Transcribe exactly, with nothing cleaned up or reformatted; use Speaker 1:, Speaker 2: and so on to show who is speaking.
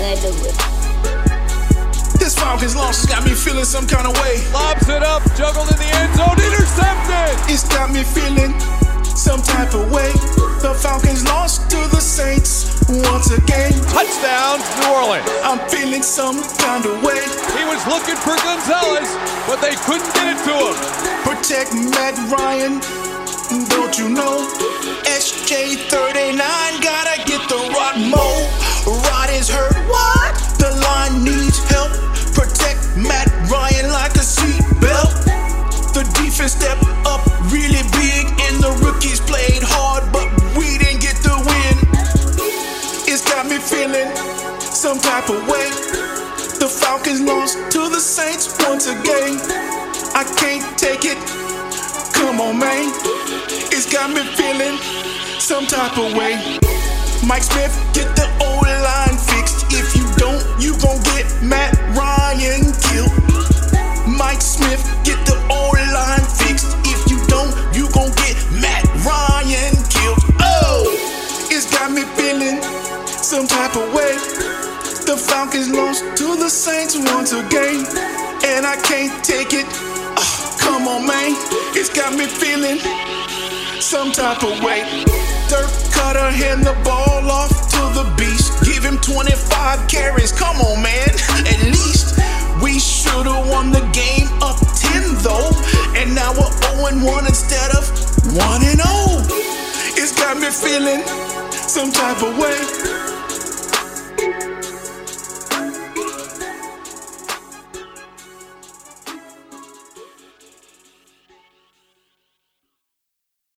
Speaker 1: I do it.
Speaker 2: This Falcons loss has got me feeling some kind of way.
Speaker 3: Lobs it up, juggled in the end zone, intercepted!
Speaker 2: It's got me feeling some type of way. The Falcons lost to the Saints once again.
Speaker 3: Touchdown, New Orleans.
Speaker 2: I'm feeling some kind of way.
Speaker 3: He was looking for Gonzalez, but they couldn't get it to him.
Speaker 2: Protect Matt Ryan, don't you know? S J thirty-nine gotta get the Rod Mo. Rod is hurt, what? The line needs help. Protect Matt Ryan like a seatbelt. The defense stepped up really big and the rookies played hard, but we didn't get the win. It's got me feeling some type of way. The Falcons lost to the Saints once again. I can't take it. Come on, man. It's got me feeling some type of way. Mike Smith, get the O-line fixed. If you don't, you gon' get Matt Ryan killed. Mike Smith, get the O-line fixed. If you don't, you gon' get Matt Ryan killed. Oh, it's got me feeling some type of way. The Falcons lost to the Saints once again, and I can't take it. Oh, come on, man. It's got me feeling some type of way. Dirk Cutter hand the ball off to the beast. Give him twenty-five carries. Come on, man. At least we should've won the game up ten though, and now we're oh and one instead of one and oh. It's got me feeling some type of way.